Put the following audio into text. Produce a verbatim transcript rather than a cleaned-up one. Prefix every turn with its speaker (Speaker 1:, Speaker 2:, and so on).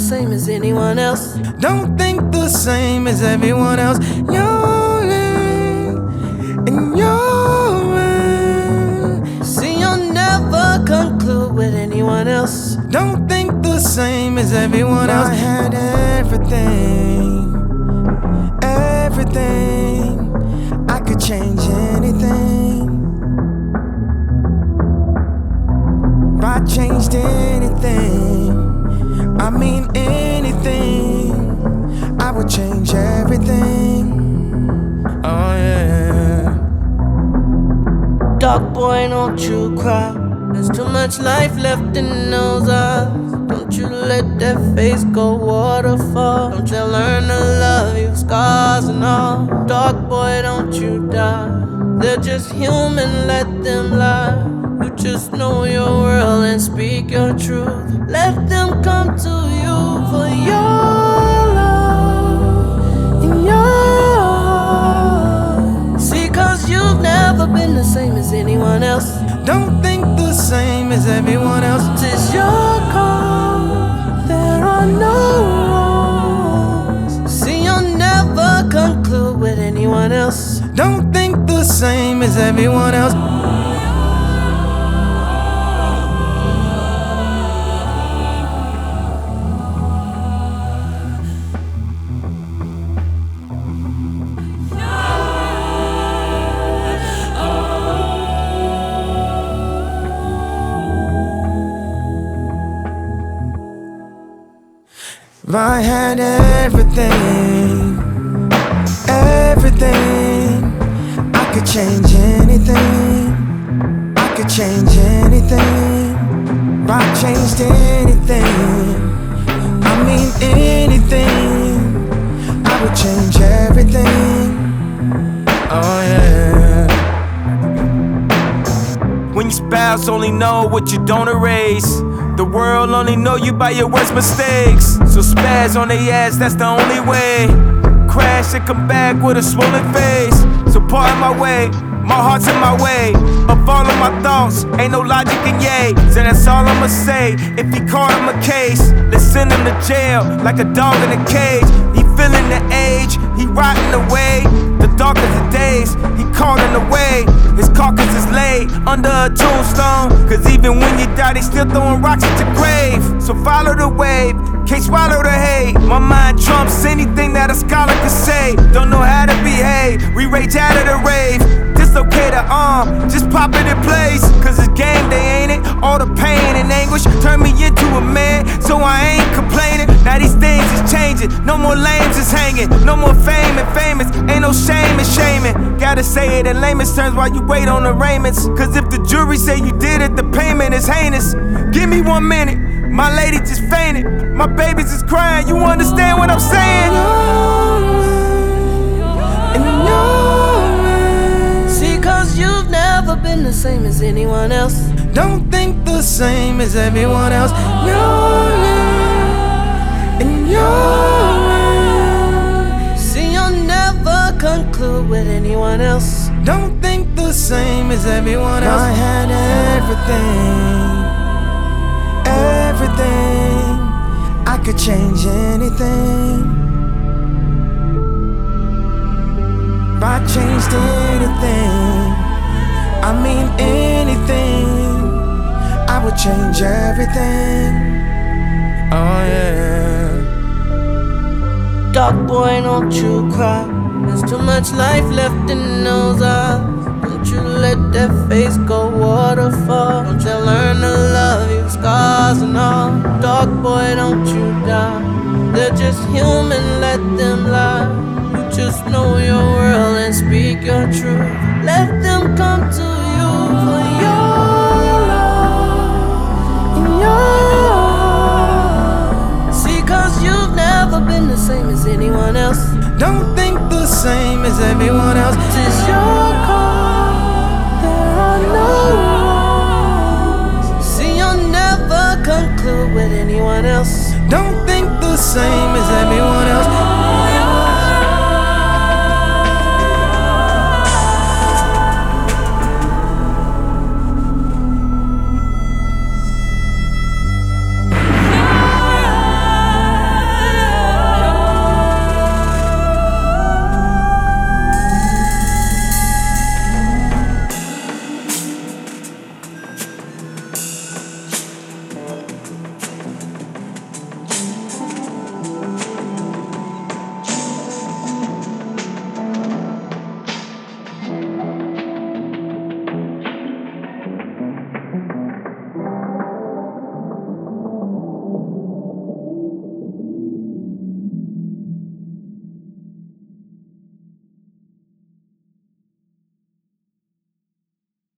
Speaker 1: same as anyone else.
Speaker 2: Don't think the same as everyone else. You're in, and you're in.
Speaker 1: See, you'll never conclude with anyone else.
Speaker 2: Don't think the same as everyone else. I had everything, everything. I could change anything. If I changed anything, I mean anything, I would change everything. Oh yeah.
Speaker 1: Dog boy, don't you cry. There's too much life left in those eyes. Don't you let that face go waterfall. Don't you learn to love you, scars and all. Dog boy, don't you die. They're just human, let them lie. You just know your world and speak your truth. Let them come to you for your love and your heart. See, cause you've never been the same as anyone else.
Speaker 2: Don't think the same as everyone else.
Speaker 1: It's your call, there are no wrongs. See, you'll never conclude with anyone else.
Speaker 2: Don't think the same as everyone else. If I had everything, everything, I could change anything. I could change anything. If I changed anything, I mean anything, I would change everything. Oh yeah.
Speaker 3: When your spouse only know what you don't erase, the world only know you by your worst mistakes. So spaz on their ass, that's the only way. Crash and come back with a swollen face. So pardon my way, my heart's in my way. Of all of my thoughts, ain't no logic in yay. So that's all I'ma say, if he caught him a case, let's send him to jail, like a dog in a cage. He feeling the age, he rotting away. The darkest of days, he calling away. His carcass is laid under a tombstone. Cause even when you die, they still throwing rocks at your grave. So follow the wave, can't swallow the hate. My mind trumps anything that a scholar could say. Don't know how to behave, we rage out of the rave. Dislocate the arm, just pop it in place. Cause it's game day, ain't it? All the pain and anguish turn me into a man, so I ain't complaining. Now these things is changing, no more lames is hanging. No more fame and famous, ain't no shame in shaming. Gotta say it in layman's terms while you wait on arraignments. Cause if the jury say you did it, the payment is heinous. Give me one minute, my lady just fainted. My babies is crying, you understand what I'm saying?
Speaker 1: See, cause you've never been the same as anyone else.
Speaker 2: Don't think the same as everyone else. You're in, and you're in.
Speaker 1: See, you'll never conclude with anyone else.
Speaker 2: Don't think the same as everyone else. I had everything, everything. I could change anything. If I changed anything, I mean anything, I would change everything. Oh yeah.
Speaker 1: Dog boy, don't you cry. There's too much life left in those eyes. Don't you let that face go waterfall. Don't you learn to love you, scars and all. Dog boy, don't you die. They're just human, let them lie. You just know your world and speak your truth. Let them come to you for your love and your heart. See, cause you've never been the same as anyone else.
Speaker 2: Don't think the same as everyone else.
Speaker 1: It's your call, there are no wrongs. See, you'll never conclude with anyone else.
Speaker 2: Don't think